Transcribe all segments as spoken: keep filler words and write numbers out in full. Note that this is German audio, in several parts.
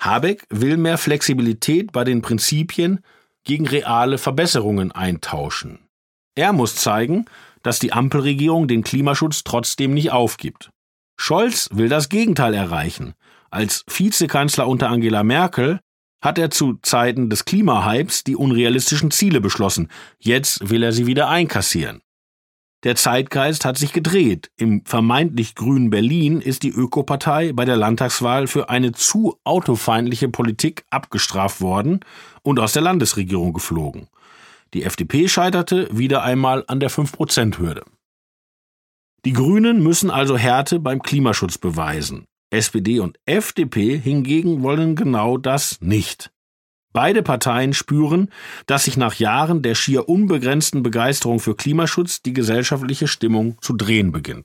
Habeck will mehr Flexibilität bei den Prinzipien gegen reale Verbesserungen eintauschen. Er muss zeigen, dass die Ampelregierung den Klimaschutz trotzdem nicht aufgibt. Scholz will das Gegenteil erreichen. Als Vizekanzler unter Angela Merkel hat er zu Zeiten des Klimahypes die unrealistischen Ziele beschlossen. Jetzt will er sie wieder einkassieren. Der Zeitgeist hat sich gedreht. Im vermeintlich grünen Berlin ist die Ökopartei bei der Landtagswahl für eine zu autofeindliche Politik abgestraft worden und aus der Landesregierung geflogen. Die F D P scheiterte wieder einmal an der fünf Prozent Hürde. Die Grünen müssen also Härte beim Klimaschutz beweisen. S P D und F D P hingegen wollen genau das nicht. Beide Parteien spüren, dass sich nach Jahren der schier unbegrenzten Begeisterung für Klimaschutz die gesellschaftliche Stimmung zu drehen beginnt.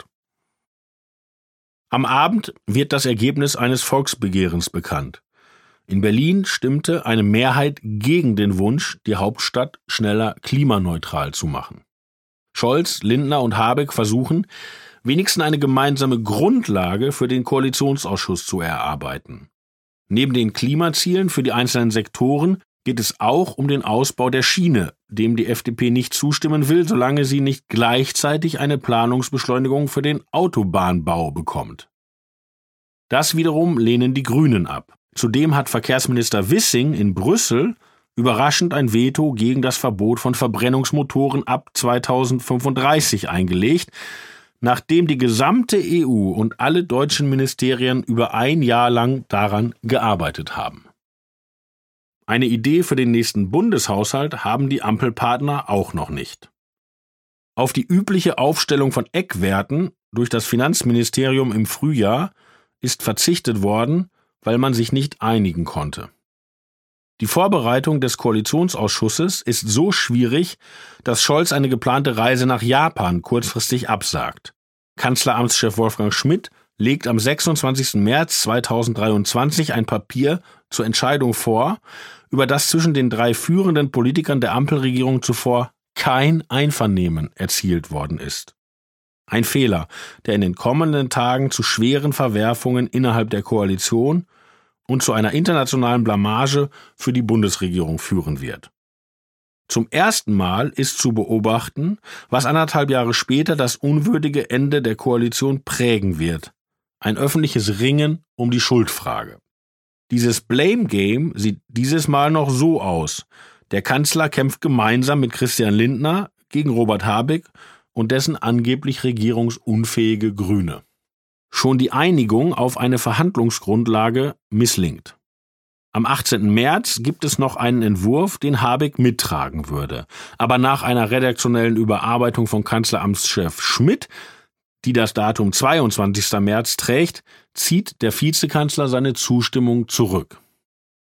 Am Abend wird das Ergebnis eines Volksbegehrens bekannt. In Berlin stimmte eine Mehrheit gegen den Wunsch, die Hauptstadt schneller klimaneutral zu machen. Scholz, Lindner und Habeck versuchen, wenigstens eine gemeinsame Grundlage für den Koalitionsausschuss zu erarbeiten. Neben den Klimazielen für die einzelnen Sektoren geht es auch um den Ausbau der Schiene, dem die F D P nicht zustimmen will, solange sie nicht gleichzeitig eine Planungsbeschleunigung für den Autobahnbau bekommt. Das wiederum lehnen die Grünen ab. Zudem hat Verkehrsminister Wissing in Brüssel überraschend ein Veto gegen das Verbot von Verbrennungsmotoren ab zweitausendfünfunddreißig eingelegt, nachdem die gesamte E U und alle deutschen Ministerien über ein Jahr lang daran gearbeitet haben. Eine Idee für den nächsten Bundeshaushalt haben die Ampelpartner auch noch nicht. Auf die übliche Aufstellung von Eckwerten durch das Finanzministerium im Frühjahr ist verzichtet worden, weil man sich nicht einigen konnte. Die Vorbereitung des Koalitionsausschusses ist so schwierig, dass Scholz eine geplante Reise nach Japan kurzfristig absagt. Kanzleramtschef Wolfgang Schmidt legt am sechsundzwanzigsten März zweitausenddreiundzwanzig ein Papier zur Entscheidung vor, über das zwischen den drei führenden Politikern der Ampelregierung zuvor kein Einvernehmen erzielt worden ist. Ein Fehler, der in den kommenden Tagen zu schweren Verwerfungen innerhalb der Koalition und zu einer internationalen Blamage für die Bundesregierung führen wird. Zum ersten Mal ist zu beobachten, was anderthalb Jahre später das unwürdige Ende der Koalition prägen wird. Ein öffentliches Ringen um die Schuldfrage. Dieses Blame Game sieht dieses Mal noch so aus. Der Kanzler kämpft gemeinsam mit Christian Lindner gegen Robert Habeck und dessen angeblich regierungsunfähige Grüne. Schon die Einigung auf eine Verhandlungsgrundlage misslingt. Am achtzehnten März gibt es noch einen Entwurf, den Habeck mittragen würde. Aber nach einer redaktionellen Überarbeitung von Kanzleramtschef Schmidt, die das Datum zweiundzwanzigsten März trägt, zieht der Vizekanzler seine Zustimmung zurück.